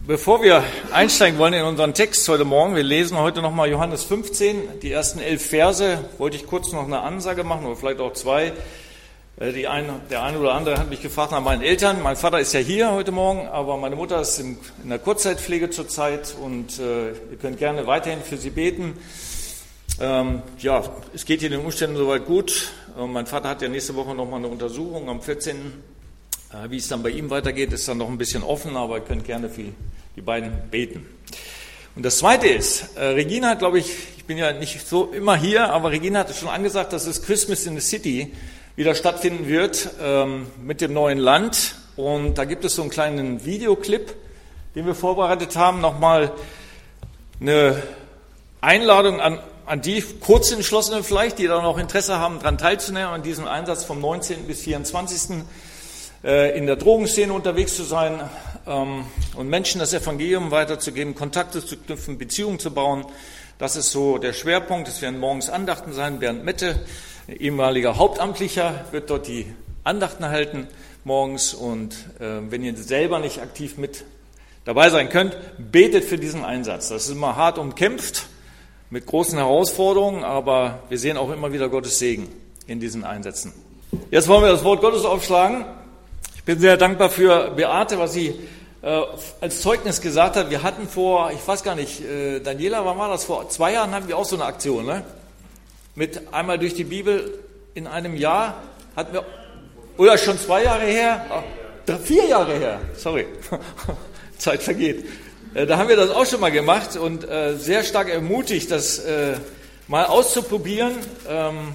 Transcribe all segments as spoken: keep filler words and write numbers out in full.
Bevor wir einsteigen wollen in unseren Text heute Morgen, wir lesen heute nochmal Johannes fünfzehn, die ersten elf Verse, wollte ich kurz noch eine Ansage machen oder vielleicht auch zwei. Die eine, der eine oder andere hat mich gefragt nach meinen Eltern. Mein Vater ist ja hier heute Morgen, aber meine Mutter ist in, in der Kurzzeitpflege zurzeit und äh, ihr könnt gerne weiterhin für sie beten. Ähm, ja, es geht hier den Umständen soweit gut. Äh, mein Vater hat ja nächste Woche nochmal eine Untersuchung am vierzehnten Äh, wie es dann bei ihm weitergeht, ist dann noch ein bisschen offen, aber ihr könnt gerne für die beiden beten. Und das Zweite ist, äh, Regina hat, glaube ich, ich bin ja nicht so immer hier, aber Regina hatte schon angesagt, dass das Christmas in the City wieder stattfinden wird ähm, mit dem neuen Land. Und da gibt es so einen kleinen Videoclip, den wir vorbereitet haben. Nochmal eine Einladung an, an die Kurzentschlossenen vielleicht, die da noch Interesse haben, daran teilzunehmen, an diesem Einsatz vom neunzehnten bis vierundzwanzigsten äh, in der Drogenszene unterwegs zu sein ähm, und Menschen das Evangelium weiterzugeben, Kontakte zu knüpfen, Beziehungen zu bauen. Das ist so der Schwerpunkt. Es werden morgens Andachten sein. Bernd Mette, ehemaliger Hauptamtlicher, wird dort die Andachten halten morgens. Und äh, wenn ihr selber nicht aktiv mit dabei sein könnt, betet für diesen Einsatz. Das ist immer hart umkämpft, mit großen Herausforderungen, aber wir sehen auch immer wieder Gottes Segen in diesen Einsätzen. Jetzt wollen wir das Wort Gottes aufschlagen. Ich bin sehr dankbar für Beate, was sie äh, als Zeugnis gesagt hat. Wir hatten vor, ich weiß gar nicht, äh, Daniela, wann war das? Vor zwei Jahren hatten wir auch so eine Aktion, ne? Mit einmal durch die Bibel in einem Jahr hatten wir, oder schon zwei Jahre her, oh, vier Jahre her, sorry, Zeit vergeht. Äh, da haben wir das auch schon mal gemacht und äh, sehr stark ermutigt, das äh, mal auszuprobieren. Ähm,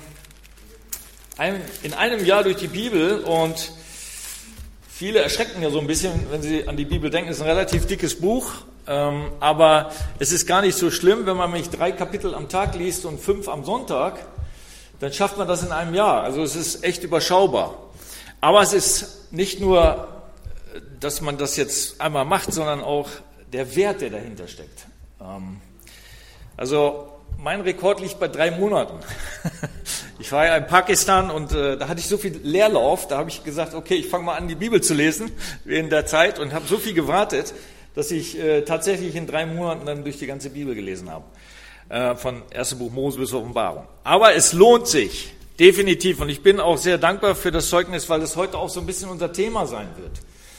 ein, in einem Jahr durch die Bibel, und viele erschrecken ja so ein bisschen, wenn sie an die Bibel denken. Es ist ein relativ dickes Buch, ähm, aber es ist gar nicht so schlimm, wenn man nämlich drei Kapitel am Tag liest und fünf am Sonntag, dann schafft man das in einem Jahr. Also es ist echt überschaubar. Aber es ist nicht nur, dass man das jetzt einmal macht, sondern auch der Wert, der dahinter steckt. Ähm, also mein Rekord liegt bei drei Monaten. Ich war ja in Pakistan und äh, da hatte ich so viel Leerlauf, da habe ich gesagt, okay, ich fange mal an, die Bibel zu lesen in der Zeit und habe so viel gewartet, dass ich äh, tatsächlich in drei Monaten dann durch die ganze Bibel gelesen habe. Äh, von erstes Buch Mose bis Offenbarung. Aber es lohnt sich, definitiv. Und ich bin auch sehr dankbar für das Zeugnis, weil es heute auch so ein bisschen unser Thema sein wird.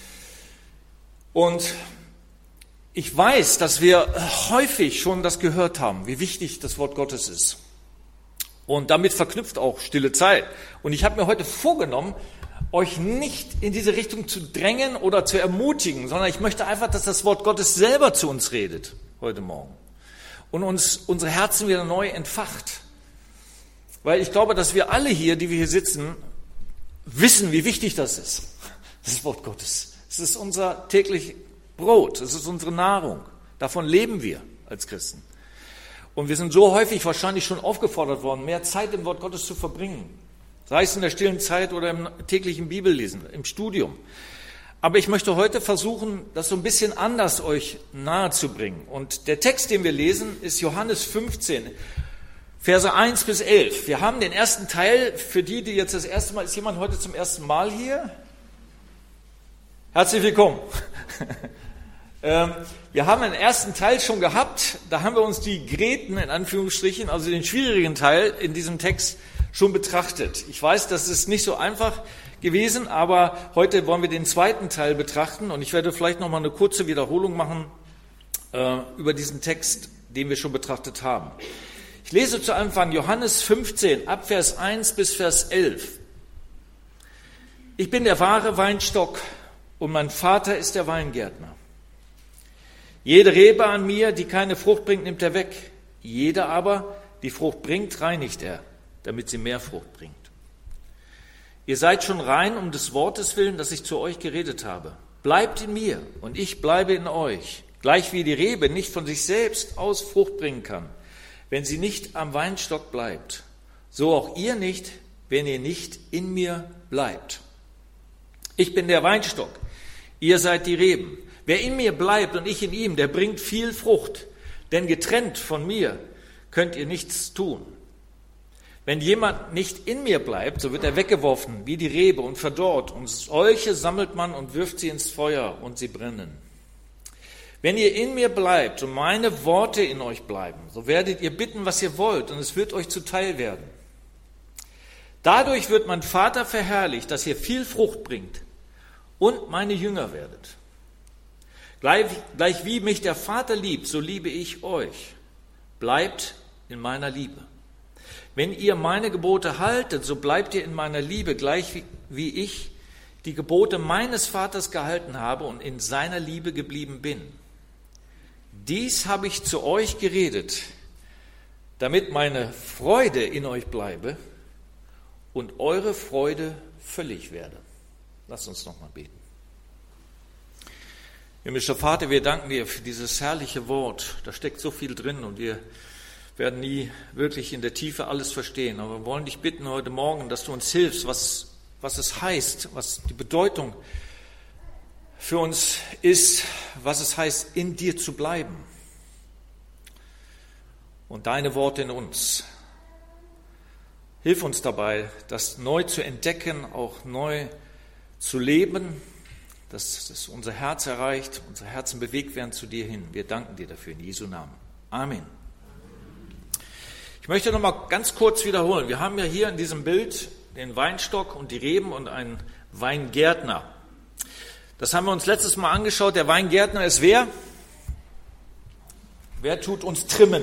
Und ich weiß, dass wir häufig schon das gehört haben, wie wichtig das Wort Gottes ist. Und damit verknüpft auch stille Zeit. Und ich habe mir heute vorgenommen, euch nicht in diese Richtung zu drängen oder zu ermutigen, sondern ich möchte einfach, dass das Wort Gottes selber zu uns redet heute Morgen und uns unsere Herzen wieder neu entfacht. Weil ich glaube, dass wir alle hier, die wir hier sitzen, wissen, wie wichtig das ist, das Wort Gottes. Es ist unser täglich Brot, es ist unsere Nahrung. Davon leben wir als Christen. Und wir sind so häufig wahrscheinlich schon aufgefordert worden, mehr Zeit im Wort Gottes zu verbringen. Sei es in der stillen Zeit oder im täglichen Bibellesen, im Studium. Aber ich möchte heute versuchen, das so ein bisschen anders euch nahe zu bringen. Und der Text, den wir lesen, ist Johannes fünfzehn, Verse eins bis elf. Wir haben den ersten Teil, für die, die jetzt das erste Mal, ist jemand heute zum ersten Mal hier? Herzlich willkommen. Wir haben den ersten Teil schon gehabt, da haben wir uns die Greten, in Anführungsstrichen, also den schwierigen Teil in diesem Text schon betrachtet. Ich weiß, das ist nicht so einfach gewesen, aber heute wollen wir den zweiten Teil betrachten und ich werde vielleicht noch mal eine kurze Wiederholung machen äh, über diesen Text, den wir schon betrachtet haben. Ich lese zu Anfang Johannes fünfzehn, ab Vers eins bis Vers elf. Ich bin der wahre Weinstock und mein Vater ist der Weingärtner. Jede Rebe an mir, die keine Frucht bringt, nimmt er weg. Jede aber, die Frucht bringt, reinigt er, damit sie mehr Frucht bringt. Ihr seid schon rein um des Wortes willen, das ich zu euch geredet habe. Bleibt in mir und ich bleibe in euch. Gleich wie die Rebe nicht von sich selbst aus Frucht bringen kann, wenn sie nicht am Weinstock bleibt. So auch ihr nicht, wenn ihr nicht in mir bleibt. Ich bin der Weinstock, ihr seid die Reben. Wer in mir bleibt und ich in ihm, der bringt viel Frucht, denn getrennt von mir könnt ihr nichts tun. Wenn jemand nicht in mir bleibt, so wird er weggeworfen wie die Rebe und verdorrt, und solche sammelt man und wirft sie ins Feuer und sie brennen. Wenn ihr in mir bleibt und meine Worte in euch bleiben, so werdet ihr bitten, was ihr wollt, und es wird euch zuteil werden. Dadurch wird mein Vater verherrlicht, dass ihr viel Frucht bringt und meine Jünger werdet. Gleich, gleich wie mich der Vater liebt, so liebe ich euch. Bleibt in meiner Liebe. Wenn ihr meine Gebote haltet, so bleibt ihr in meiner Liebe, gleich wie, wie ich die Gebote meines Vaters gehalten habe und in seiner Liebe geblieben bin. Dies habe ich zu euch geredet, damit meine Freude in euch bleibe und eure Freude völlig werde. Lasst uns noch mal beten. Himmlischer Vater, wir danken dir für dieses herrliche Wort. Da steckt so viel drin und wir werden nie wirklich in der Tiefe alles verstehen. Aber wir wollen dich bitten heute Morgen, dass du uns hilfst, was, was es heißt, was die Bedeutung für uns ist, was es heißt, in dir zu bleiben. Und deine Worte in uns. Hilf uns dabei, das neu zu entdecken, auch neu zu leben, dass es unser Herz erreicht, unsere Herzen bewegt werden zu dir hin. Wir danken dir dafür in Jesu Namen. Amen. Ich möchte noch mal ganz kurz wiederholen. Wir haben ja hier in diesem Bild den Weinstock und die Reben und einen Weingärtner. Das haben wir uns letztes Mal angeschaut. Der Weingärtner ist wer? Wer tut uns trimmen?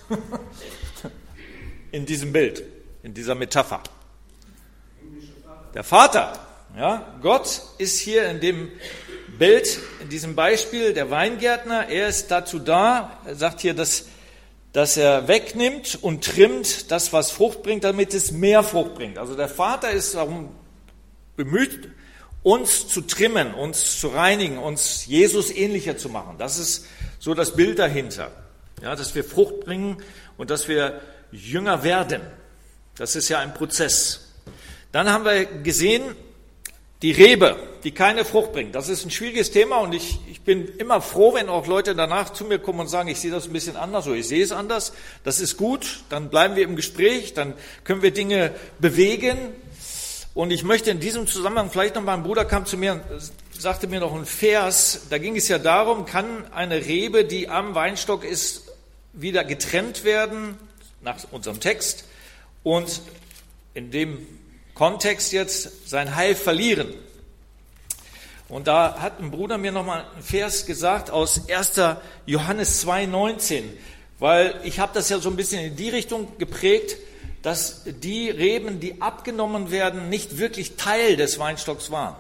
In diesem Bild, in dieser Metapher. Der Vater. Ja, Gott ist hier in dem Bild, in diesem Beispiel der Weingärtner. Er ist dazu da, er sagt hier, dass, dass er wegnimmt und trimmt das, was Frucht bringt, damit es mehr Frucht bringt. Also der Vater ist darum bemüht, uns zu trimmen, uns zu reinigen, uns Jesus ähnlicher zu machen. Das ist so das Bild dahinter. Ja, dass wir Frucht bringen und dass wir jünger werden. Das ist ja ein Prozess. Dann haben wir gesehen, die Rebe, die keine Frucht bringt. Das ist ein schwieriges Thema und ich, ich bin immer froh, wenn auch Leute danach zu mir kommen und sagen, ich sehe das ein bisschen anders oder ich sehe es anders. Das ist gut, dann bleiben wir im Gespräch, dann können wir Dinge bewegen. Und ich möchte in diesem Zusammenhang vielleicht noch mal, ein Bruder kam zu mir und sagte mir noch einen Vers, da ging es ja darum, kann eine Rebe, die am Weinstock ist, wieder getrennt werden, nach unserem Text, und in dem Kontext jetzt sein Heil verlieren. Und da hat ein Bruder mir nochmal einen Vers gesagt aus erster Johannes zwei neunzehn, weil ich habe das ja so ein bisschen in die Richtung geprägt, dass die Reben, die abgenommen werden, nicht wirklich Teil des Weinstocks waren.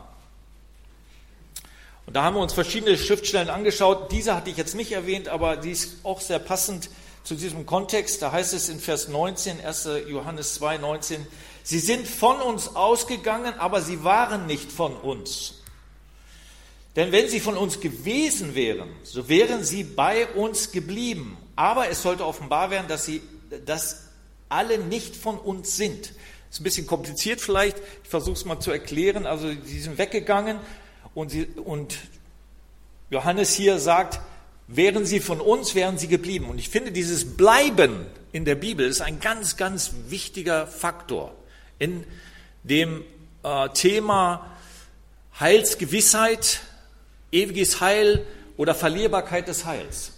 Und da haben wir uns verschiedene Schriftstellen angeschaut. Diese hatte ich jetzt nicht erwähnt, aber die ist auch sehr passend zu diesem Kontext. Da heißt es in Vers neunzehn, erster Johannes zwei neunzehn, sie sind von uns ausgegangen, aber sie waren nicht von uns. Denn wenn sie von uns gewesen wären, so wären sie bei uns geblieben. Aber es sollte offenbar werden, dass sie, dass alle nicht von uns sind. Das ist ein bisschen kompliziert vielleicht. Ich versuche es mal zu erklären. Also sie sind weggegangen und, sie, und Johannes hier sagt, wären sie von uns, wären sie geblieben. Und ich finde, dieses Bleiben in der Bibel ist ein ganz, ganz wichtiger Faktor in dem äh, Thema Heilsgewissheit, ewiges Heil oder Verlierbarkeit des Heils.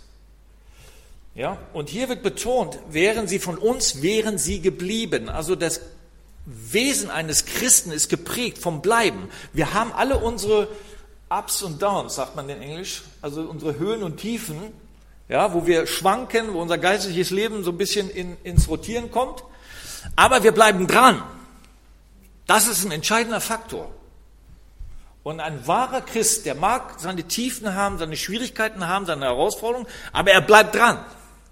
Ja? Und hier wird betont, wären sie von uns, wären sie geblieben. Also das Wesen eines Christen ist geprägt vom Bleiben. Wir haben alle unsere Ups und Downs, sagt man in Englisch, also unsere Höhen und Tiefen, ja, wo wir schwanken, wo unser geistliches Leben so ein bisschen in, ins Rotieren kommt. Aber wir bleiben dran. Das ist ein entscheidender Faktor. Und ein wahrer Christ, der mag seine Tiefen haben, seine Schwierigkeiten haben, seine Herausforderungen, aber er bleibt dran.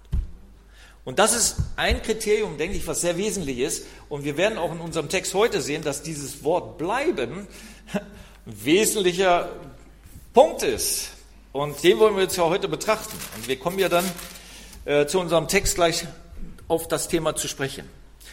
Und das ist ein Kriterium, denke ich, was sehr wesentlich ist. Und wir werden auch in unserem Text heute sehen, dass dieses Wort bleiben ein wesentlicher Punkt ist. Und den wollen wir jetzt ja heute betrachten. Und wir kommen ja dann äh, zu unserem Text gleich auf das Thema zu sprechen.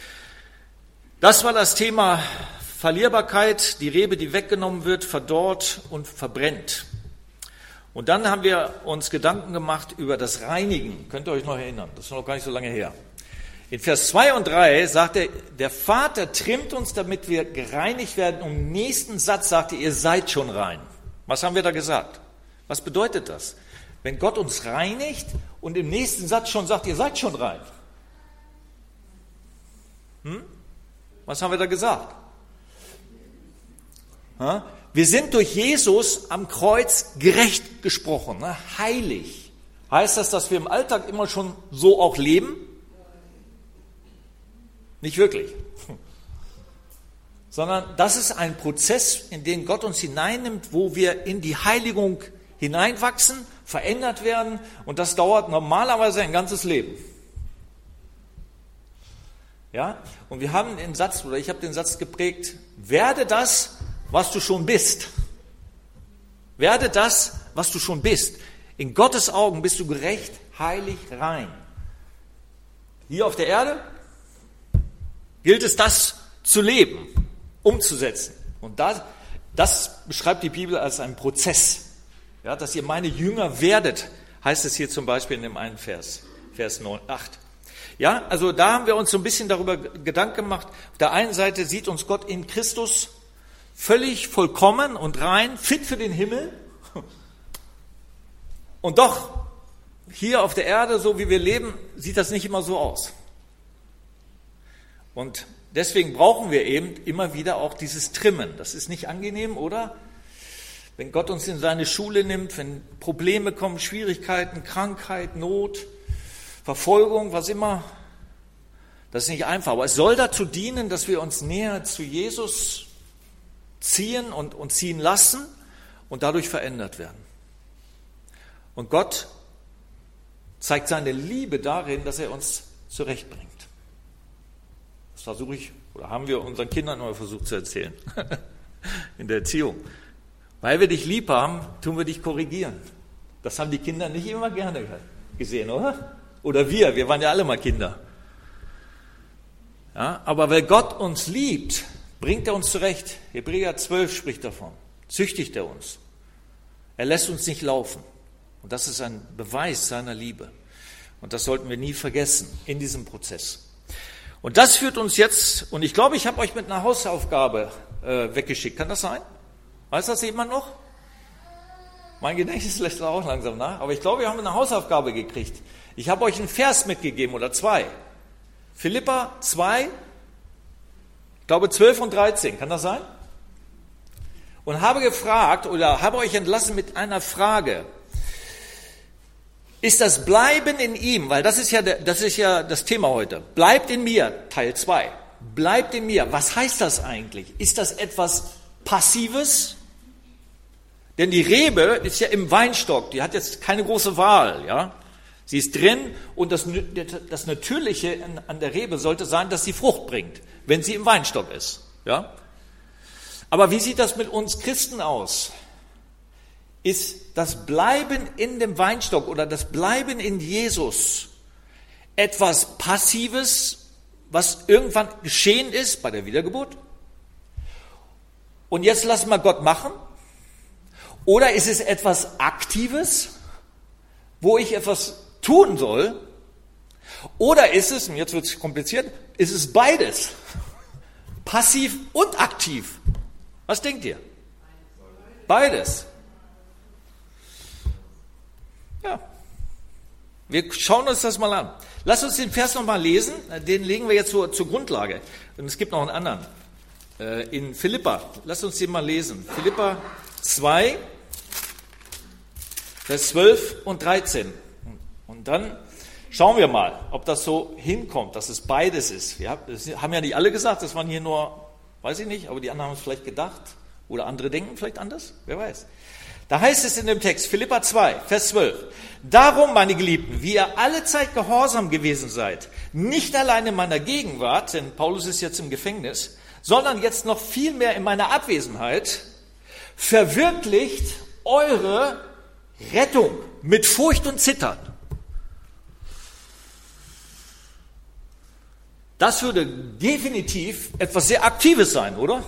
Das war das Thema Verlierbarkeit, die Rebe, die weggenommen wird, verdorrt und verbrennt. Und dann haben wir uns Gedanken gemacht über das Reinigen. Könnt ihr euch noch erinnern? Das ist noch gar nicht so lange her. In Vers zwei und drei sagt er, der Vater trimmt uns, damit wir gereinigt werden. Und im nächsten Satz sagt er, ihr seid schon rein. Was haben wir da gesagt? Was bedeutet das? wenn Gott uns reinigt und im nächsten Satz schon sagt, ihr seid schon rein? Hm? Was haben wir da gesagt? Ja? Wir sind durch Jesus am Kreuz gerecht gesprochen, ne? Heilig. Heißt das, dass wir im Alltag immer schon so auch leben? Nicht wirklich. Sondern das ist ein Prozess, in den Gott uns hineinnimmt, wo wir in die Heiligung hineinwachsen, verändert werden, und das dauert normalerweise ein ganzes Leben. Ja? Und wir haben den Satz, oder ich habe den Satz geprägt, werde das, was du schon bist. Werde das, was du schon bist. In Gottes Augen bist du gerecht, heilig, rein. Hier auf der Erde gilt es, das zu leben, umzusetzen. Und das, das beschreibt die Bibel als einen Prozess. Ja, dass ihr meine Jünger werdet, heißt es hier zum Beispiel in dem einen Vers, Vers neun, acht. Ja, also da haben wir uns so ein bisschen darüber Gedanken gemacht. Auf der einen Seite sieht uns Gott in Christus völlig vollkommen und rein, fit für den Himmel. Und doch, hier auf der Erde, so wie wir leben, sieht das nicht immer so aus. Und deswegen brauchen wir eben immer wieder auch dieses Trimmen. Das ist nicht angenehm, oder? Wenn Gott uns in seine Schule nimmt, wenn Probleme kommen, Schwierigkeiten, Krankheit, Not, Verfolgung, was immer, das ist nicht einfach. Aber es soll dazu dienen, dass wir uns näher zu Jesus ziehen und, und ziehen lassen und dadurch verändert werden. Und Gott zeigt seine Liebe darin, dass er uns zurechtbringt. Das versuche ich, oder haben wir unseren Kindern immer versucht zu erzählen, in der Erziehung. Weil wir dich lieb haben, tun wir dich korrigieren. Das haben die Kinder nicht immer gerne gesehen, oder? Oder wir, wir waren ja alle mal Kinder. Ja, aber weil Gott uns liebt, bringt er uns zurecht. Hebräer zwölf spricht davon. Züchtigt er uns. Er lässt uns nicht laufen. Und das ist ein Beweis seiner Liebe. Und das sollten wir nie vergessen in diesem Prozess. Und das führt uns jetzt, und ich glaube, ich habe euch mit einer Hausaufgabe äh, weggeschickt. Kann das sein? Weiß das jemand noch? Mein Gedächtnis lässt auch langsam nach. Aber ich glaube, wir haben eine Hausaufgabe gekriegt. Ich habe euch einen Vers mitgegeben oder zwei. Philipper zwei, ich glaube zwölf und dreizehn. Kann das sein? Und habe gefragt oder habe euch entlassen mit einer Frage. Ist das Bleiben in ihm, weil das ist ja, der, das ist ja das Thema heute. Bleibt in mir, Teil zwei. Bleibt in mir. Was heißt das eigentlich? Ist das etwas Passives? Denn die Rebe ist ja im Weinstock, die hat jetzt keine große Wahl, ja. Sie ist drin und das, das Natürliche an der Rebe sollte sein, dass sie Frucht bringt, wenn sie im Weinstock ist, ja. Aber wie sieht das mit uns Christen aus? Ist das Bleiben in dem Weinstock oder das Bleiben in Jesus etwas Passives, was irgendwann geschehen ist bei der Wiedergeburt? Und jetzt lassen wir Gott machen? Oder ist es etwas Aktives, wo ich etwas tun soll? Oder ist es, und jetzt wird es kompliziert, ist es beides? Passiv und aktiv. Was denkt ihr? Beides. Ja. Wir schauen uns das mal an. Lasst uns den Vers nochmal lesen, den legen wir jetzt zur, zur Grundlage. Und es gibt noch einen anderen. In Philippa, lasst uns den mal lesen. Philippa zwei, Vers zwölf und dreizehn. Und dann schauen wir mal, ob das so hinkommt, dass es beides ist. Wir haben ja nicht alle gesagt, das waren hier nur, weiß ich nicht, aber die anderen haben es vielleicht gedacht. Oder andere denken vielleicht anders, wer weiß. Da heißt es in dem Text, Philippa zwei, Vers zwölf. Darum, meine Geliebten, wie ihr alle Zeit gehorsam gewesen seid, nicht allein in meiner Gegenwart, denn Paulus ist jetzt im Gefängnis, sondern jetzt noch viel mehr in meiner Abwesenheit, verwirklicht eure Rettung mit Furcht und Zittern. Das würde definitiv etwas sehr Aktives sein, oder?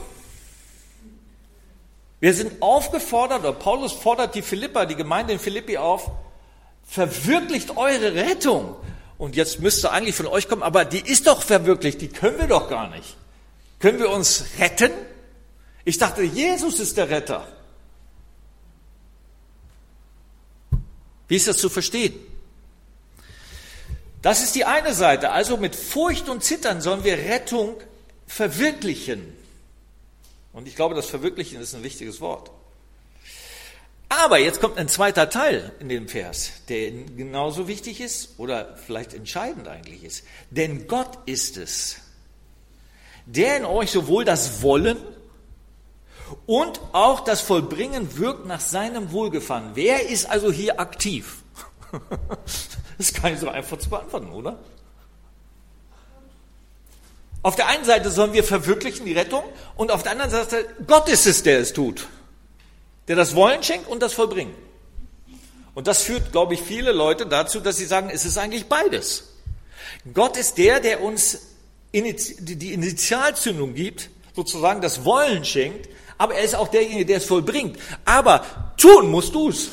Wir sind aufgefordert, oder Paulus fordert die Philipper, die Gemeinde in Philippi auf, verwirklicht eure Rettung. Und jetzt müsste eigentlich von euch kommen, aber die ist doch verwirklicht, die können wir doch gar nicht. Können wir uns retten? Ich dachte, Jesus ist der Retter. Wie ist das zu verstehen? Das ist die eine Seite. Also mit Furcht und Zittern sollen wir Rettung verwirklichen. Und ich glaube, das Verwirklichen ist ein wichtiges Wort. Aber jetzt kommt ein zweiter Teil in dem Vers, der genauso wichtig ist oder vielleicht entscheidend eigentlich ist. Denn Gott ist es, der in euch sowohl das Wollen und auch das Vollbringen wirkt nach seinem Wohlgefallen. Wer ist also hier aktiv? Das ist gar nicht so einfach zu beantworten, oder? Auf der einen Seite sollen wir verwirklichen die Rettung und auf der anderen Seite Gott ist es, der es tut. Der das Wollen schenkt und das Vollbringen. Und das führt, glaube ich, viele Leute dazu, dass sie sagen, es ist eigentlich beides. Gott ist der, der uns die Initialzündung gibt, sozusagen das Wollen schenkt, aber er ist auch derjenige, der es vollbringt. Aber tun musst du es.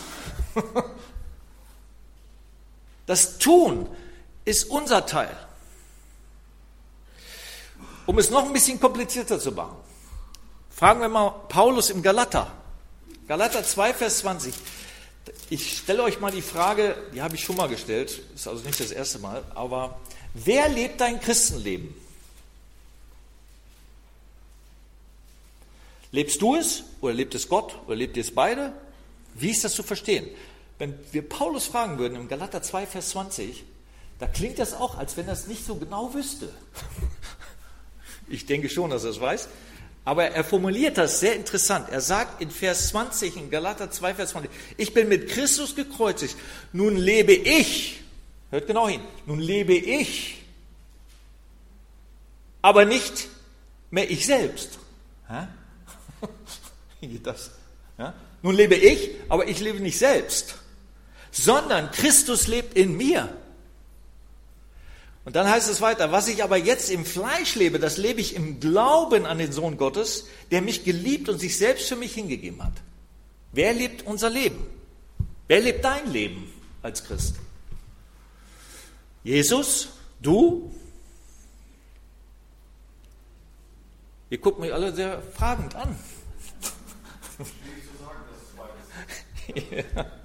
Das Tun ist unser Teil. Um es noch ein bisschen komplizierter zu machen, fragen wir mal Paulus im Galater. Galater zwei, Vers zwanzig. Ich stelle euch mal die Frage, die habe ich schon mal gestellt, ist also nicht das erste Mal, aber wer lebt dein Christenleben? Lebst du es oder lebt es Gott oder lebt ihr es beide? Wie ist das zu verstehen? Wenn wir Paulus fragen würden im Galater zwei, Vers zwanzig, da klingt das auch, als wenn er es nicht so genau wüsste. Ich denke schon, dass er es weiß. Aber er formuliert das sehr interessant. Er sagt in Vers zwanzig, in Galater zwei, Vers zwanzig, ich bin mit Christus gekreuzigt, nun lebe ich, hört genau hin, nun lebe ich, aber nicht mehr ich selbst. Hä? Wie geht das? Ja? Nun lebe ich, aber ich lebe nicht selbst, sondern Christus lebt in mir. Und dann heißt es weiter, was ich aber jetzt im Fleisch lebe, das lebe ich im Glauben an den Sohn Gottes, der mich geliebt und sich selbst für mich hingegeben hat. Wer lebt unser Leben? Wer lebt dein Leben als Christ? Jesus? Du? Ihr guckt mich alle sehr fragend an. Ja.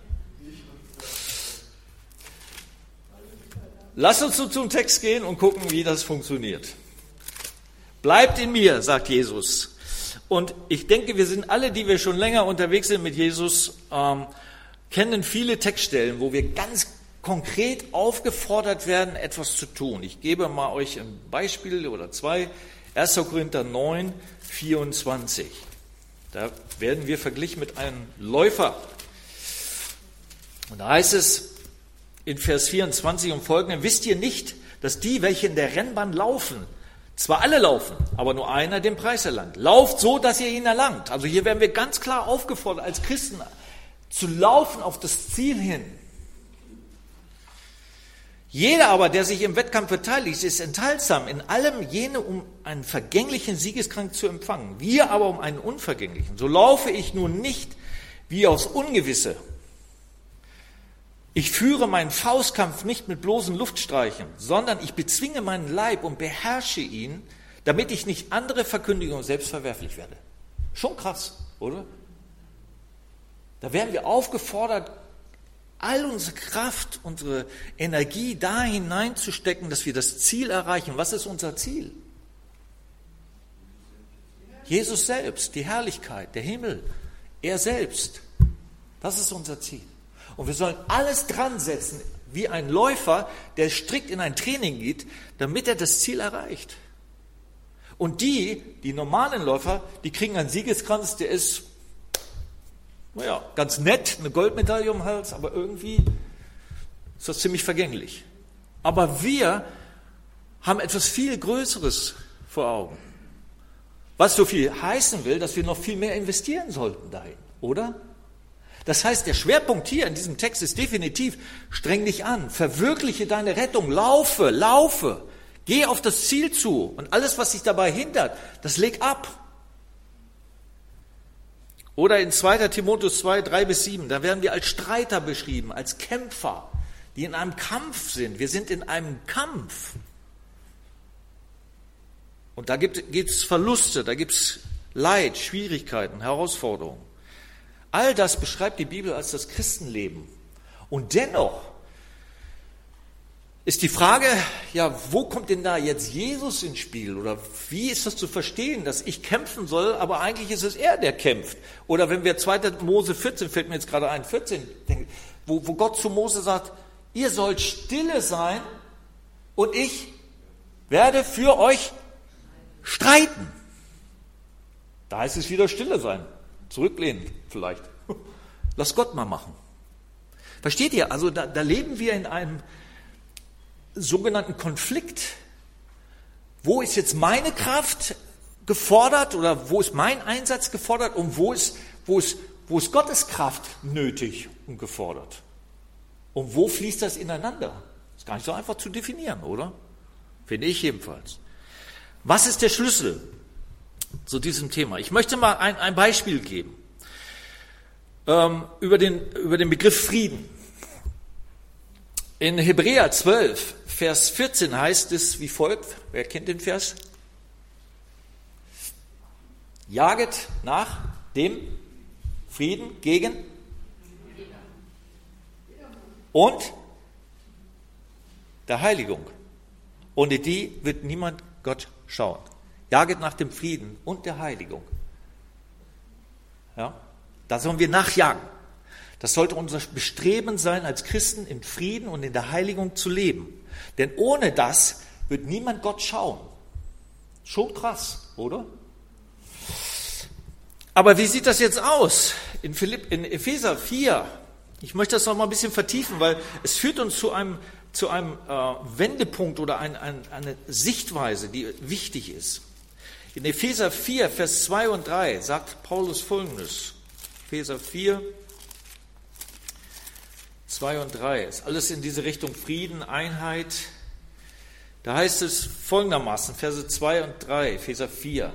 Lass uns zum Text gehen und gucken, wie das funktioniert. Bleibt in mir, sagt Jesus. Und ich denke, wir sind alle, die wir schon länger unterwegs sind mit Jesus, ähm, kennen viele Textstellen, wo wir ganz konkret aufgefordert werden, etwas zu tun. Ich gebe mal euch ein Beispiel oder zwei. erster Korinther neun, vierundzwanzig. Da werden wir verglichen mit einem Läufer. Und da heißt es, in Vers vierundzwanzig und folgenden, wisst ihr nicht, dass die, welche in der Rennbahn laufen, zwar alle laufen, aber nur einer den Preis erlangt. Lauft so, dass ihr ihn erlangt. Also hier werden wir ganz klar aufgefordert, als Christen zu laufen auf das Ziel hin. Jeder aber, der sich im Wettkampf beteiligt, ist enthaltsam in allem jene, um einen vergänglichen Siegeskranz zu empfangen. Wir aber um einen unvergänglichen. So laufe ich nun nicht wie aufs Ungewisse. Ich führe meinen Faustkampf nicht mit bloßen Luftstreichen, sondern ich bezwinge meinen Leib und beherrsche ihn, damit ich nicht andere Verkündigungen selbst verwerflich werde. Schon krass, oder? Da werden wir aufgefordert, all unsere Kraft, unsere Energie da hineinzustecken, dass wir das Ziel erreichen. Was ist unser Ziel? Jesus selbst, die Herrlichkeit, der Himmel, er selbst. Das ist unser Ziel. Und wir sollen alles dran setzen, wie ein Läufer, der strikt in ein Training geht, damit er das Ziel erreicht. Und die, die normalen Läufer, die kriegen einen Siegeskranz, der ist, naja, ganz nett, eine Goldmedaille um den Hals, aber irgendwie ist das ziemlich vergänglich. Aber wir haben etwas viel Größeres vor Augen. Was so viel heißen will, dass wir noch viel mehr investieren sollten dahin, oder? Das heißt, der Schwerpunkt hier in diesem Text ist definitiv, streng dich an, verwirkliche deine Rettung, laufe, laufe, geh auf das Ziel zu und alles, was dich dabei hindert, das leg ab. Oder in zweiter Timotheus zwei, drei bis sieben, da werden wir als Streiter beschrieben, als Kämpfer, die in einem Kampf sind. Wir sind in einem Kampf. Und da gibt es Verluste, da gibt es Leid, Schwierigkeiten, Herausforderungen. All das beschreibt die Bibel als das Christenleben. Und dennoch ist die Frage, ja, wo kommt denn da jetzt Jesus ins Spiel? Oder wie ist das zu verstehen, dass ich kämpfen soll, aber eigentlich ist es er, der kämpft? Oder wenn wir zweiter Mose vierzehn, fällt mir jetzt gerade ein, vierzehn, wo, wo Gott zu Mose sagt, ihr sollt stille sein und ich werde für euch streiten. Da heißt es wieder stille sein, zurücklehnen vielleicht. Lass Gott mal machen. Versteht ihr? Also da, da leben wir in einem sogenannten Konflikt. Wo ist jetzt meine Kraft gefordert oder wo ist mein Einsatz gefordert und wo ist, wo ist, wo ist Gottes Kraft nötig und gefordert? Und wo fließt das ineinander? Ist gar nicht so einfach zu definieren, oder? Finde ich jedenfalls. Was ist der Schlüssel zu diesem Thema? Ich möchte mal ein, ein Beispiel geben ähm, über den, über den Begriff Frieden. In Hebräer zwölf, Vers vierzehn heißt es wie folgt. Wer kennt den Vers? Jaget nach dem Frieden gegen und der Heiligung. Ohne die wird niemand Gott schauen. Jaget nach dem Frieden und der Heiligung. Ja, da sollen wir nachjagen. Das sollte unser Bestreben sein, als Christen in Frieden und in der Heiligung zu leben. Denn ohne das wird niemand Gott schauen. Schon krass, oder? Aber wie sieht das jetzt aus? In, Philipp, in Epheser vier, ich möchte das noch mal ein bisschen vertiefen, weil es führt uns zu einem, zu einem äh, Wendepunkt oder ein, ein, eine Sichtweise, die wichtig ist. In Epheser vier, Vers zwei und drei sagt Paulus Folgendes. Epheser vier, zwei und drei, ist alles in diese Richtung Frieden, Einheit. Da heißt es folgendermaßen, Verse zwei und drei, Epheser vier.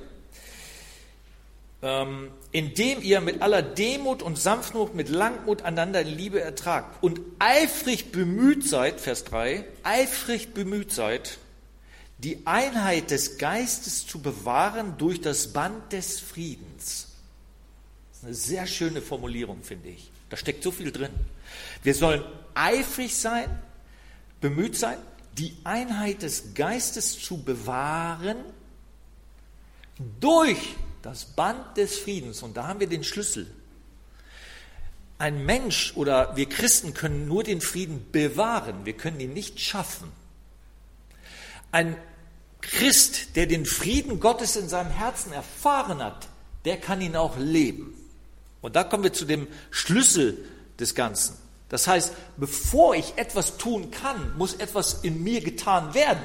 Ähm, indem ihr mit aller Demut und Sanftmut, mit Langmut einander in Liebe ertragt und eifrig bemüht seid, Vers drei, eifrig bemüht seid, die Einheit des Geistes zu bewahren durch das Band des Friedens. Das ist eine sehr schöne Formulierung, finde ich. Da steckt so viel drin. Wir sollen eifrig sein, bemüht sein, die Einheit des Geistes zu bewahren durch das Band des Friedens. Und da haben wir den Schlüssel. Ein Mensch oder wir Christen können nur den Frieden bewahren. Wir können ihn nicht schaffen. Ein Christ, der den Frieden Gottes in seinem Herzen erfahren hat, der kann ihn auch leben. Und da kommen wir zu dem Schlüssel des Ganzen. Das heißt, bevor ich etwas tun kann, muss etwas in mir getan werden.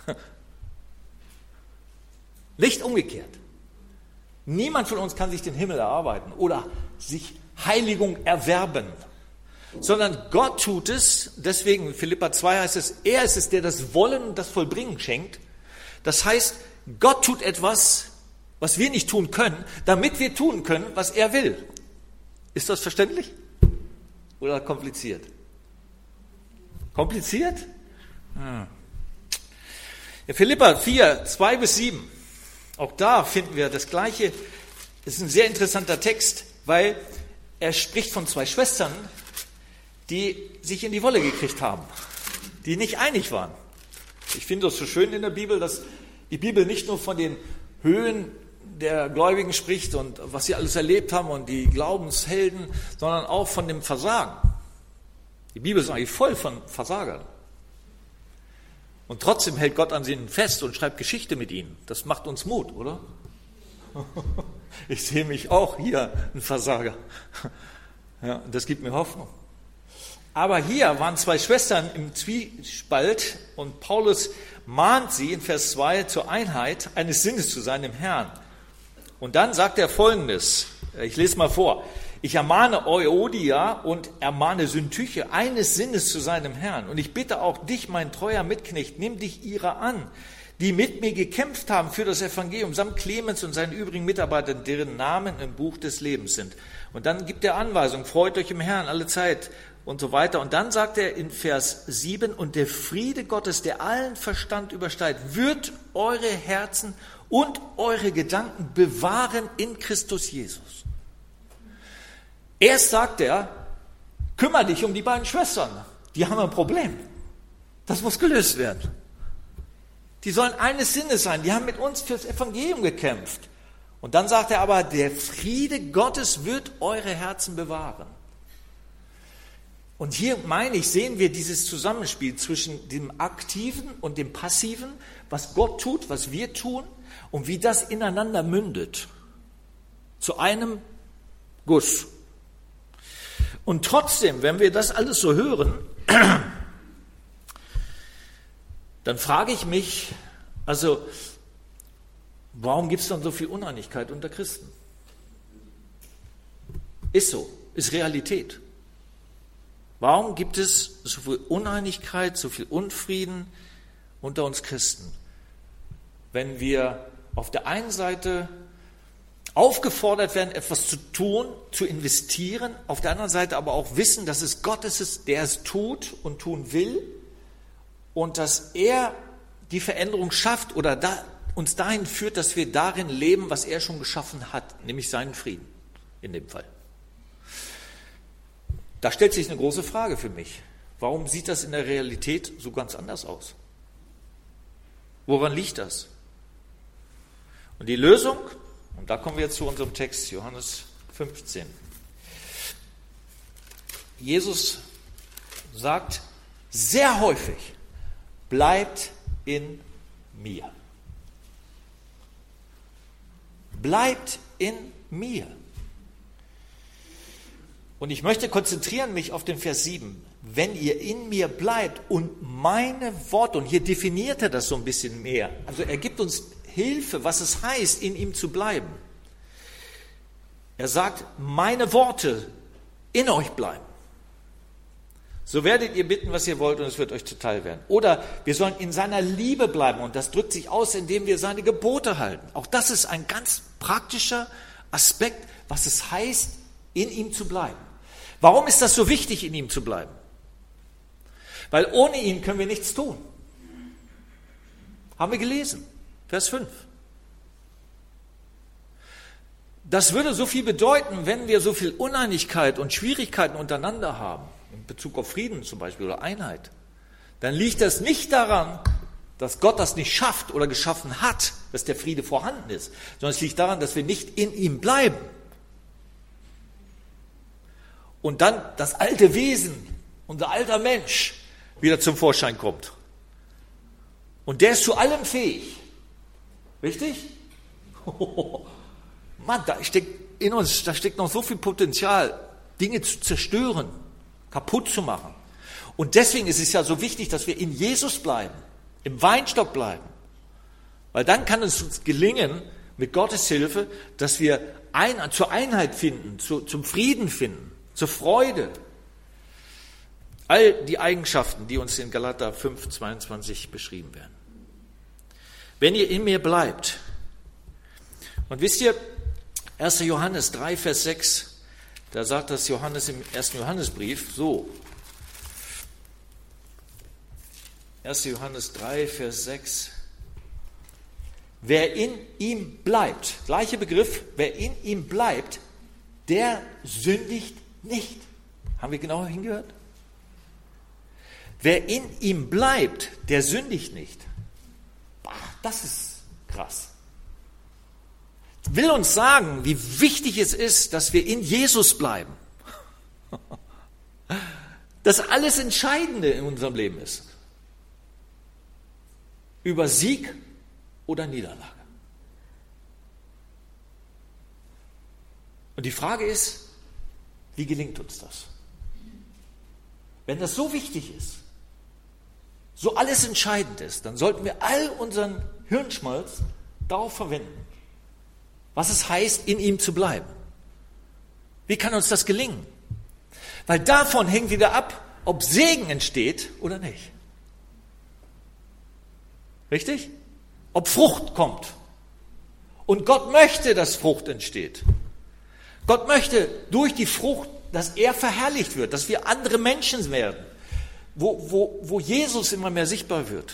Nicht umgekehrt. Niemand von uns kann sich den Himmel erarbeiten oder sich Heiligung erwerben, sondern Gott tut es. Deswegen in Philipper zwei heißt es, er ist es, der das Wollen und das Vollbringen schenkt. Das heißt, Gott tut etwas, was wir nicht tun können, damit wir tun können, was er will. Ist das verständlich oder kompliziert? Kompliziert? Hm. In Philipper vier, zwei bis sieben, auch da finden wir das Gleiche. Das ist ein sehr interessanter Text, weil er spricht von zwei Schwestern, die sich in die Wolle gekriegt haben, die nicht einig waren. Ich finde das so schön in der Bibel, dass die Bibel nicht nur von den Höhen der Gläubigen spricht und was sie alles erlebt haben und die Glaubenshelden, sondern auch von dem Versagen. Die Bibel ist eigentlich voll von Versagern. Und trotzdem hält Gott an ihnen fest und schreibt Geschichte mit ihnen. Das macht uns Mut, oder? Ich sehe mich auch hier ein Versager. Ja, das gibt mir Hoffnung. Aber hier waren zwei Schwestern im Zwiespalt und Paulus mahnt sie in Vers zwei zur Einheit eines Sinnes zu sein im Herrn. Und dann sagt er Folgendes, ich lese mal vor. Ich ermahne Euodia und ermahne Syntyche, eines Sinnes zu sein im Herrn. Und ich bitte auch dich, mein treuer Mitknecht, nimm dich ihrer an, die mit mir gekämpft haben für das Evangelium, samt Clemens und seinen übrigen Mitarbeitern, deren Namen im Buch des Lebens sind. Und dann gibt er Anweisung, freut euch im Herrn alle Zeit und so weiter. Und dann sagt er in Vers sieben, und der Friede Gottes, der allen Verstand übersteigt, wird eure Herzen und eure Gedanken bewahren in Christus Jesus. Erst sagt er, kümmere dich um die beiden Schwestern. Die haben ein Problem. Das muss gelöst werden. Die sollen eines Sinnes sein. Die haben mit uns fürs Evangelium gekämpft. Und dann sagt er aber, der Friede Gottes wird eure Herzen bewahren. Und hier, meine ich, sehen wir dieses Zusammenspiel zwischen dem Aktiven und dem Passiven, was Gott tut, was wir tun und wie das ineinander mündet. Zu einem Guss. Und trotzdem, wenn wir das alles so hören, dann frage ich mich, also, warum gibt es dann so viel Uneinigkeit unter Christen? Ist so, ist Realität. Warum gibt es so viel Uneinigkeit, so viel Unfrieden unter uns Christen? Wenn wir auf der einen Seite aufgefordert werden, etwas zu tun, zu investieren, auf der anderen Seite aber auch wissen, dass es Gott ist, der es tut und tun will und dass er die Veränderung schafft oder da, uns dahin führt, dass wir darin leben, was er schon geschaffen hat, nämlich seinen Frieden in dem Fall. Da stellt sich eine große Frage für mich. Warum sieht das in der Realität so ganz anders aus? Woran liegt das? Und die Lösung, und da kommen wir jetzt zu unserem Text, Johannes fünfzehn. Jesus sagt sehr häufig, bleibt in mir. Bleibt in mir. Und ich möchte konzentrieren mich auf den Vers sieben. Wenn ihr in mir bleibt und meine Worte, und hier definiert er das so ein bisschen mehr, also er gibt uns Hilfe, was es heißt, in ihm zu bleiben. Er sagt, meine Worte in euch bleiben. So werdet ihr bitten, was ihr wollt, und es wird euch zuteil werden. Oder wir sollen in seiner Liebe bleiben, und das drückt sich aus, indem wir seine Gebote halten. Auch das ist ein ganz praktischer Aspekt, was es heißt, in ihm zu bleiben. Warum ist das so wichtig, in ihm zu bleiben? Weil ohne ihn können wir nichts tun. Haben wir gelesen, Vers fünf. Das würde so viel bedeuten, wenn wir so viel Uneinigkeit und Schwierigkeiten untereinander haben, in Bezug auf Frieden zum Beispiel oder Einheit, dann liegt das nicht daran, dass Gott das nicht schafft oder geschaffen hat, dass der Friede vorhanden ist, sondern es liegt daran, dass wir nicht in ihm bleiben. Und dann das alte Wesen, unser alter Mensch, wieder zum Vorschein kommt. Und der ist zu allem fähig. Richtig? Oh, Mann, da steckt in uns, da steckt noch so viel Potenzial, Dinge zu zerstören, kaputt zu machen. Und deswegen ist es ja so wichtig, dass wir in Jesus bleiben, im Weinstock bleiben. Weil dann kann es uns gelingen, mit Gottes Hilfe, dass wir ein, zur Einheit finden, zu, zum Frieden finden, zur Freude. All die Eigenschaften, die uns in Galater fünf, zweiundzwanzig beschrieben werden. Wenn ihr in mir bleibt, und wisst ihr, erster Johannes drei, Vers sechs, da sagt das Johannes im ersten Johannesbrief so. erster Johannes drei, Vers sechs. Wer in ihm bleibt, gleicher Begriff, wer in ihm bleibt, der sündigt nicht. Haben wir genauer hingehört? Wer in ihm bleibt, der sündigt nicht. Ach, das ist krass. Will uns sagen, wie wichtig es ist, dass wir in Jesus bleiben. Das alles Entscheidende in unserem Leben ist. Über Sieg oder Niederlage. Und die Frage ist, wie gelingt uns das? Wenn das so wichtig ist, so alles entscheidend ist, dann sollten wir all unseren Hirnschmalz darauf verwenden, was es heißt, in ihm zu bleiben. Wie kann uns das gelingen? Weil davon hängt wieder ab, ob Segen entsteht oder nicht. Richtig? Ob Frucht kommt. Und Gott möchte, dass Frucht entsteht. Gott möchte durch die Frucht, dass er verherrlicht wird, dass wir andere Menschen werden, wo, wo, wo Jesus immer mehr sichtbar wird.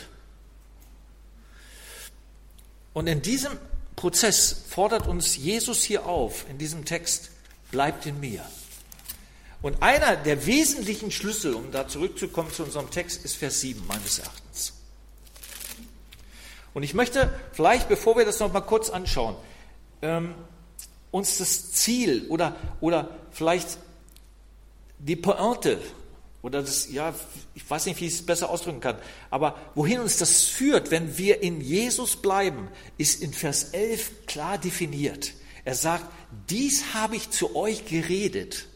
Und in diesem Prozess fordert uns Jesus hier auf, in diesem Text, bleibt in mir. Und einer der wesentlichen Schlüssel, um da zurückzukommen zu unserem Text, ist Vers sieben meines Erachtens. Und ich möchte vielleicht, bevor wir das noch mal kurz anschauen, ähm, uns das Ziel oder, oder vielleicht die Pointe oder das, ja, ich weiß nicht, wie ich es besser ausdrücken kann, aber wohin uns das führt, wenn wir in Jesus bleiben, ist in Vers elf klar definiert. Er sagt, dies habe ich zu euch geredet,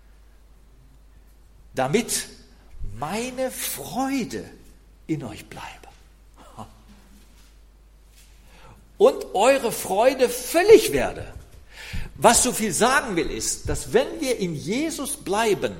damit meine Freude in euch bleibe. Und eure Freude völlig werde. Was so viel sagen will, ist, dass wenn wir in Jesus bleiben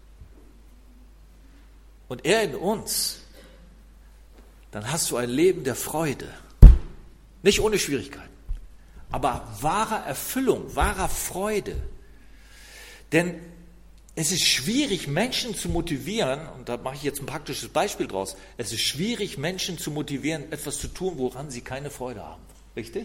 und er in uns, dann hast du ein Leben der Freude. Nicht ohne Schwierigkeiten, aber wahrer Erfüllung, wahrer Freude. Denn es ist schwierig, Menschen zu motivieren, und da mache ich jetzt ein praktisches Beispiel draus, es ist schwierig, Menschen zu motivieren, etwas zu tun, woran sie keine Freude haben. Richtig?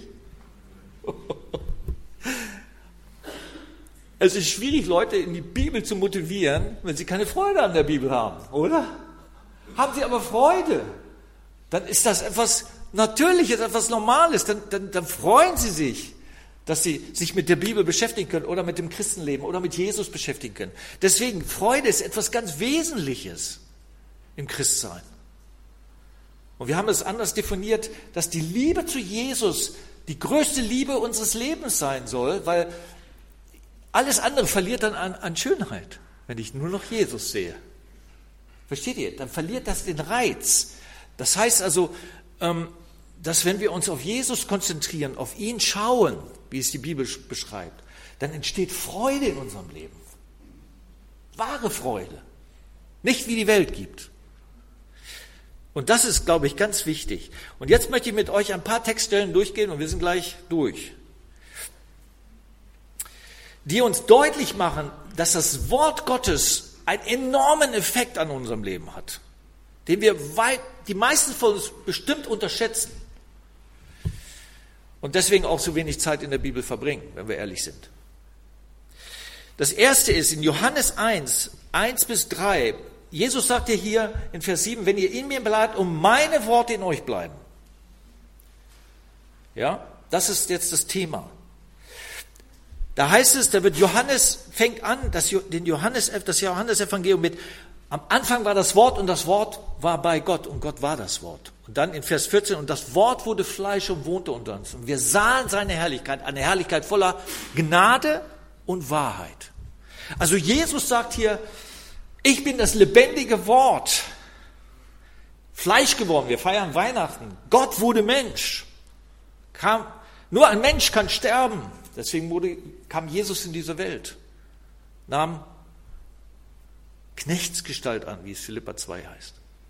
Es ist schwierig, Leute in die Bibel zu motivieren, wenn sie keine Freude an der Bibel haben, oder? Haben sie aber Freude, dann ist das etwas Natürliches, etwas Normales, dann, dann, dann freuen sie sich, dass sie sich mit der Bibel beschäftigen können oder mit dem Christenleben oder mit Jesus beschäftigen können. Deswegen, Freude ist etwas ganz Wesentliches im Christsein. Und wir haben es anders definiert, dass die Liebe zu Jesus die größte Liebe unseres Lebens sein soll, weil alles andere verliert dann an, an Schönheit, wenn ich nur noch Jesus sehe. Versteht ihr? Dann verliert das den Reiz. Das heißt also, dass wenn wir uns auf Jesus konzentrieren, auf ihn schauen, wie es die Bibel beschreibt, dann entsteht Freude in unserem Leben. Wahre Freude. Nicht wie die Welt gibt. Und das ist, glaube ich, ganz wichtig. Und jetzt möchte ich mit euch ein paar Textstellen durchgehen und wir sind gleich durch. Die uns deutlich machen, dass das Wort Gottes einen enormen Effekt an unserem Leben hat, den wir weit, die meisten von uns bestimmt unterschätzen und deswegen auch so wenig Zeit in der Bibel verbringen, wenn wir ehrlich sind. Das erste ist in Johannes eins, eins bis drei. Jesus sagt ja hier in Vers sieben, wenn ihr in mir bleibt und meine Worte in euch bleiben. Ja, das ist jetzt das Thema. Da heißt es, da wird Johannes, fängt an, das, den Johannes, das Johannesevangelium mit, am Anfang war das Wort und das Wort war bei Gott und Gott war das Wort. Und dann in Vers vierzehn, und das Wort wurde Fleisch und wohnte unter uns. Und wir sahen seine Herrlichkeit, eine Herrlichkeit voller Gnade und Wahrheit. Also Jesus sagt hier, ich bin das lebendige Wort, Fleisch geworden, wir feiern Weihnachten, Gott wurde Mensch, kam, nur ein Mensch kann sterben, deswegen wurde, kam Jesus in diese Welt, nahm Knechtsgestalt an, wie es Philipper zwei heißt.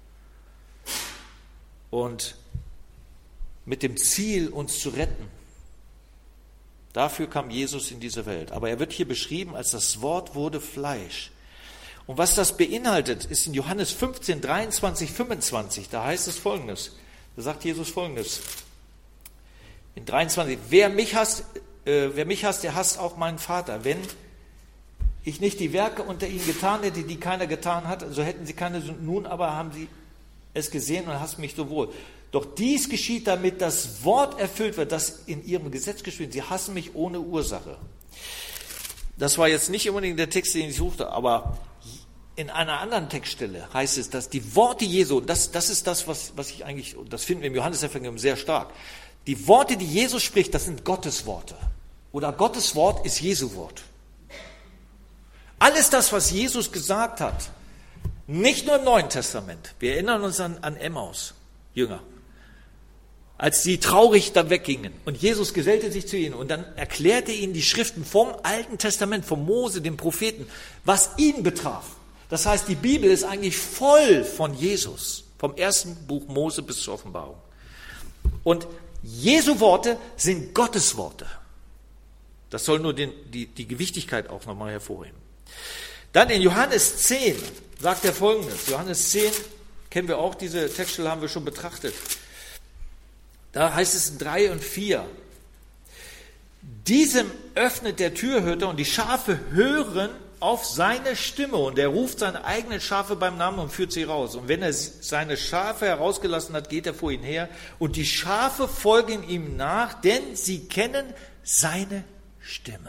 Und mit dem Ziel, uns zu retten. Dafür kam Jesus in diese Welt. Aber er wird hier beschrieben als das Wort wurde Fleisch. Und was das beinhaltet, ist in Johannes fünfzehn, dreiundzwanzig, fünfundzwanzig. Da heißt es Folgendes. Da sagt Jesus Folgendes. In dreiundzwanzig. Wer mich hasst, äh, wer mich hasst, der hasst auch meinen Vater. Wenn ich nicht die Werke unter ihnen getan hätte, die keiner getan hat, so hätten sie keine Sünden. Nun aber haben sie es gesehen und hassen mich so wohl. Doch dies geschieht, damit das Wort erfüllt wird, das in ihrem Gesetz geschrieben. Sie hassen mich ohne Ursache. Das war jetzt nicht unbedingt der Text, den ich suchte, aber in einer anderen Textstelle heißt es, dass die Worte Jesu, das, das ist das, was, was ich eigentlich, das finden wir im Johannesevangelium sehr stark. Die Worte, die Jesus spricht, das sind Gottes Worte. Oder Gottes Wort ist Jesu Wort. Alles das, was Jesus gesagt hat, nicht nur im Neuen Testament. Wir erinnern uns an, an Emmaus, Jünger, als sie traurig da weggingen. Und Jesus gesellte sich zu ihnen und dann erklärte ihnen die Schriften vom Alten Testament, vom Mose, dem Propheten, was ihn betraf. Das heißt, die Bibel ist eigentlich voll von Jesus, vom ersten Buch Mose bis zur Offenbarung. Und Jesu Worte sind Gottes Worte. Das soll nur den, die, die Gewichtigkeit auch nochmal hervorheben. Dann in Johannes zehn sagt er Folgendes. Johannes zehn, kennen wir auch, diese Textstelle haben wir schon betrachtet. Da heißt es in drei und vier. Diesem öffnet der Türhüter und die Schafe hören auf seine Stimme und er ruft seine eigenen Schafe beim Namen und führt sie raus. Und wenn er seine Schafe herausgelassen hat, geht er vor ihnen her und die Schafe folgen ihm nach, denn sie kennen seine Stimme.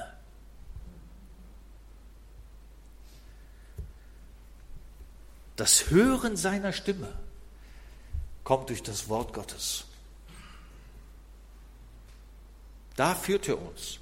Das Hören seiner Stimme kommt durch das Wort Gottes. Da führt er uns.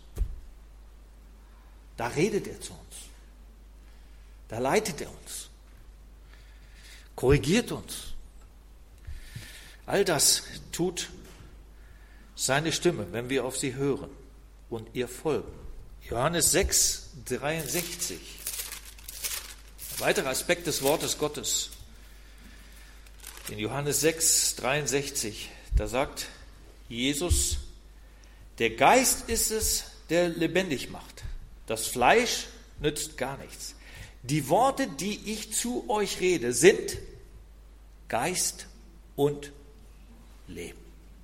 Da redet er zu uns. Da leitet er uns. Korrigiert uns. All das tut seine Stimme, wenn wir auf sie hören und ihr folgen. Johannes sechs, dreiundsechzig. Ein weiterer Aspekt des Wortes Gottes. In Johannes sechs, dreiundsechzig, da sagt Jesus, der Geist ist es, der lebendig macht. Das Fleisch nützt gar nichts. Die Worte, die ich zu euch rede, sind Geist und Leben.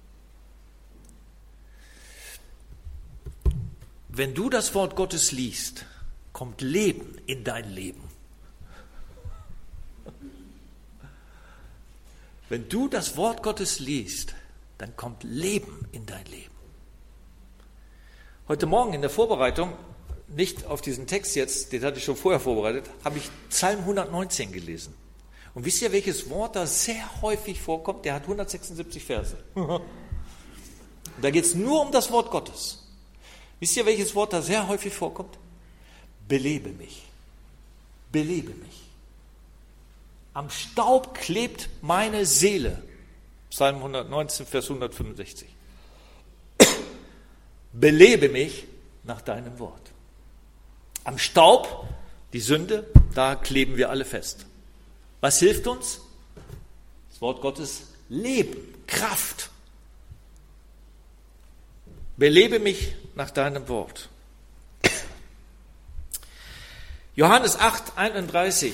Wenn du das Wort Gottes liest, kommt Leben in dein Leben. Wenn du das Wort Gottes liest, dann kommt Leben in dein Leben. Heute Morgen in der Vorbereitung, nicht auf diesen Text jetzt, den hatte ich schon vorher vorbereitet, habe ich Psalm hundertneunzehn gelesen. Und wisst ihr, welches Wort da sehr häufig vorkommt? Der hat hundertsechsundsiebzig Verse. Und da geht es nur um das Wort Gottes. Wisst ihr, welches Wort da sehr häufig vorkommt? Belebe mich. Belebe mich. Am Staub klebt meine Seele. Psalm hundertneunzehn, Vers hundertfünfundsechzig. Belebe mich nach deinem Wort. Am Staub, die Sünde, da kleben wir alle fest. Was hilft uns? Das Wort Gottes, Leben, Kraft. Belebe mich nach deinem Wort. Johannes acht, einunddreißig.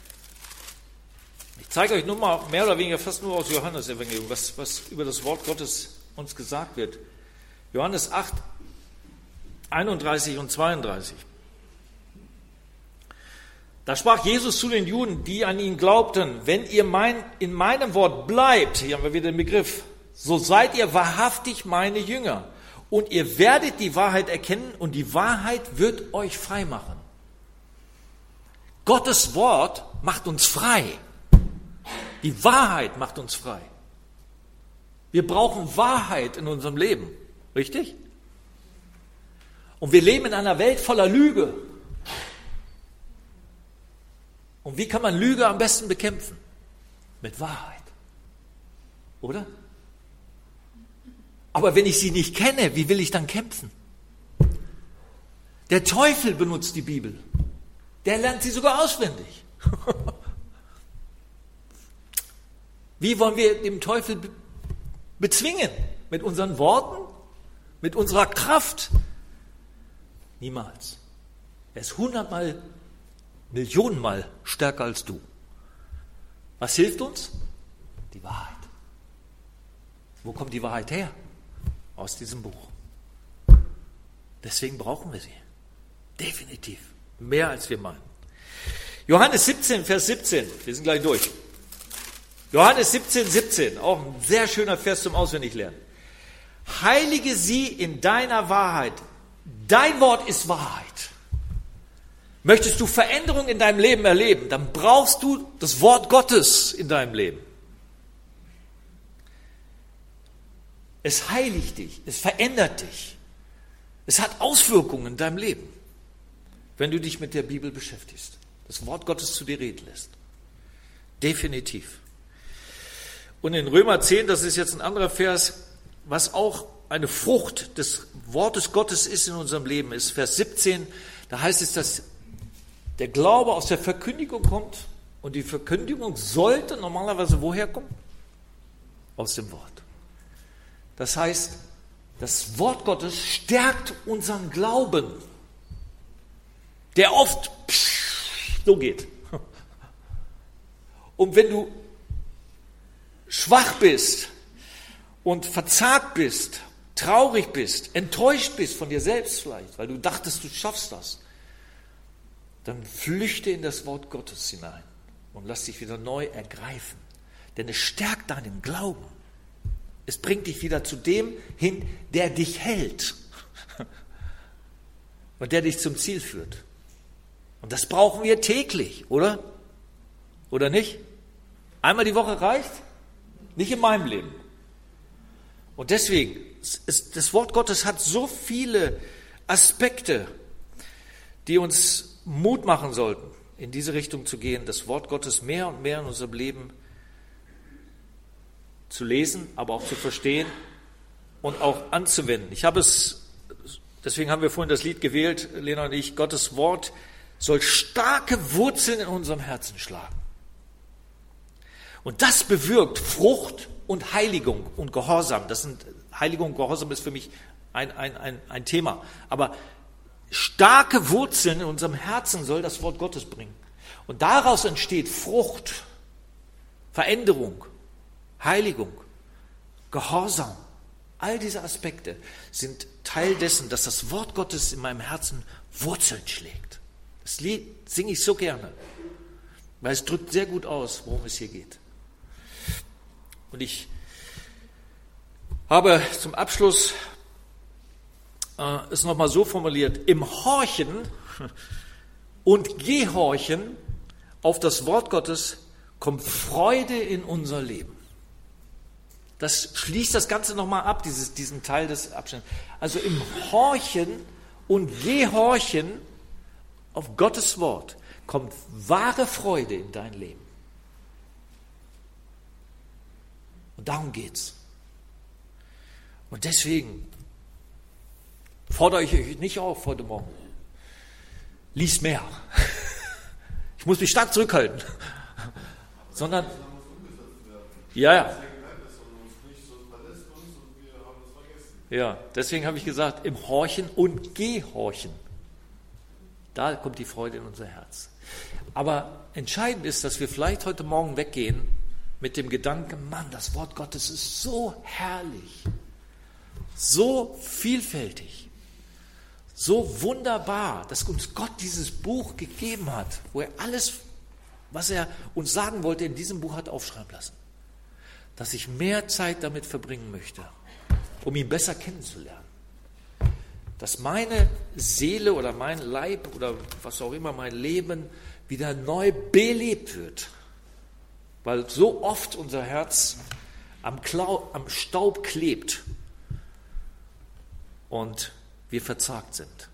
Ich zeige euch nur mal mehr oder weniger fast nur aus Johannes Evangelium, was, was über das Wort Gottes uns gesagt wird. Johannes acht, einunddreißig und zweiunddreißig. Da sprach Jesus zu den Juden, die an ihn glaubten, wenn ihr mein, in meinem Wort bleibt, hier haben wir wieder den Begriff, so seid ihr wahrhaftig meine Jünger und ihr werdet die Wahrheit erkennen und die Wahrheit wird euch frei machen. Gottes Wort macht uns frei. Die Wahrheit macht uns frei. Wir brauchen Wahrheit in unserem Leben, richtig? Und wir leben in einer Welt voller Lüge. Und wie kann man Lüge am besten bekämpfen? Mit Wahrheit. Oder? Aber wenn ich sie nicht kenne, wie will ich dann kämpfen? Der Teufel benutzt die Bibel. Der lernt sie sogar auswendig. Wie wollen wir den Teufel bezwingen? Mit unseren Worten? Mit unserer Kraft? Niemals. Er ist hundertmal, Millionenmal stärker als du. Was hilft uns? Die Wahrheit. Wo kommt die Wahrheit her? Aus diesem Buch. Deswegen brauchen wir sie. Definitiv. Mehr als wir meinen. Johannes siebzehn, Vers siebzehn. Wir sind gleich durch. Johannes siebzehn, siebzehn. Auch ein sehr schöner Vers zum Auswendiglernen. Heilige sie in deiner Wahrheit. Dein Wort ist Wahrheit. Möchtest du Veränderung in deinem Leben erleben, dann brauchst du das Wort Gottes in deinem Leben. Es heiligt dich, es verändert dich. Es hat Auswirkungen in deinem Leben, wenn du dich mit der Bibel beschäftigst. Das Wort Gottes zu dir reden lässt. Definitiv. Und in Römer zehn, das ist jetzt ein anderer Vers, was auch eine Frucht des Wortes Gottes ist in unserem Leben, ist Vers siebzehn, da heißt es, dass der Glaube aus der Verkündigung kommt und die Verkündigung sollte normalerweise woher kommen? Aus dem Wort. Das heißt, das Wort Gottes stärkt unseren Glauben, der oft so geht. Und wenn du schwach bist und verzagt bist, traurig bist, enttäuscht bist von dir selbst vielleicht, weil du dachtest, du schaffst das, dann flüchte in das Wort Gottes hinein und lass dich wieder neu ergreifen. Denn es stärkt deinen Glauben. Es bringt dich wieder zu dem hin, der dich hält und der dich zum Ziel führt. Und das brauchen wir täglich, oder? Oder nicht? Einmal die Woche reicht? Nicht in meinem Leben. Und deswegen, ist, das Wort Gottes hat so viele Aspekte, die uns Mut machen sollten, in diese Richtung zu gehen, das Wort Gottes mehr und mehr in unserem Leben zu lesen, aber auch zu verstehen und auch anzuwenden. Ich habe es, deswegen haben wir vorhin das Lied gewählt, Lena und ich, Gottes Wort soll starke Wurzeln in unserem Herzen schlagen. Und das bewirkt Frucht und Heiligung und Gehorsam. Das sind, Heiligung und Gehorsam ist für mich ein, ein, ein, ein Thema. Aber starke Wurzeln in unserem Herzen soll das Wort Gottes bringen. Und daraus entsteht Frucht, Veränderung, Heiligung, Gehorsam. All diese Aspekte sind Teil dessen, dass das Wort Gottes in meinem Herzen Wurzeln schlägt. Das Lied singe ich so gerne, weil es drückt sehr gut aus, worum es hier geht. Und ich habe zum Abschluss äh, es nochmal so formuliert: Im Horchen und Gehorchen auf das Wort Gottes kommt Freude in unser Leben. Das schließt das Ganze nochmal ab, dieses, diesen Teil des Abschnitts. Also im Horchen und Gehorchen auf Gottes Wort kommt wahre Freude in dein Leben. Und darum geht's. Und deswegen fordere ich euch nicht auf heute Morgen. Lies mehr. Ich muss mich stark zurückhalten. Sondern, ja, ja. Ja, deswegen habe ich gesagt, im Horchen und Gehorchen. Da kommt die Freude in unser Herz. Aber entscheidend ist, dass wir vielleicht heute Morgen weggehen mit dem Gedanken, Mann, das Wort Gottes ist so herrlich, so vielfältig, so wunderbar, dass uns Gott dieses Buch gegeben hat, wo er alles, was er uns sagen wollte, in diesem Buch hat aufschreiben lassen. Dass ich mehr Zeit damit verbringen möchte, um ihn besser kennenzulernen. Dass meine Seele oder mein Leib oder was auch immer, mein Leben wieder neu belebt wird. Weil so oft unser Herz am, Klau, am Staub klebt und wir verzagt sind.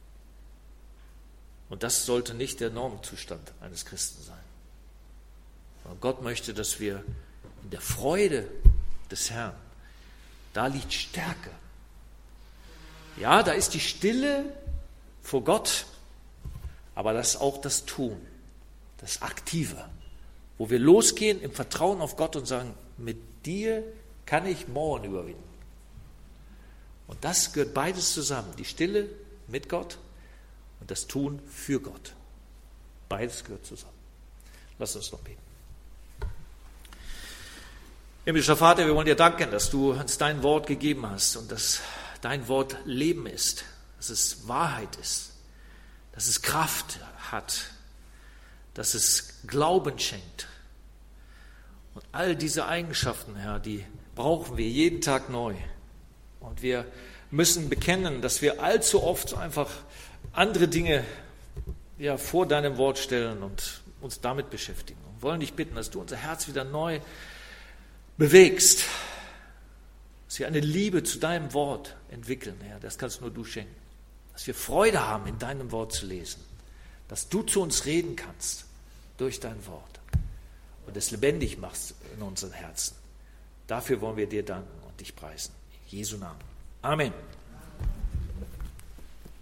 Und das sollte nicht der Normzustand eines Christen sein. Und Gott möchte, dass wir in der Freude des Herrn, da liegt Stärke. Ja, da ist die Stille vor Gott, aber das ist auch das Tun, das Aktive, wo wir losgehen im Vertrauen auf Gott und sagen, mit dir kann ich Mauern überwinden. Und das gehört beides zusammen, die Stille mit Gott und das Tun für Gott. Beides gehört zusammen. Lass uns noch beten. Himmlischer Vater, wir wollen dir danken, dass du uns dein Wort gegeben hast und dass dein Wort Leben ist, dass es Wahrheit ist, dass es Kraft hat, dass es Glauben schenkt. Und all diese Eigenschaften, Herr, die brauchen wir jeden Tag neu. Und wir müssen bekennen, dass wir allzu oft einfach andere Dinge ja, vor deinem Wort stellen und uns damit beschäftigen. Und wollen dich bitten, dass du unser Herz wieder neu bewegst, dass wir eine Liebe zu deinem Wort entwickeln, Herr, das kannst nur du schenken. Dass wir Freude haben, in deinem Wort zu lesen, dass du zu uns reden kannst durch dein Wort und es lebendig machst in unseren Herzen. Dafür wollen wir dir danken und dich preisen. In Jesu Namen. Amen.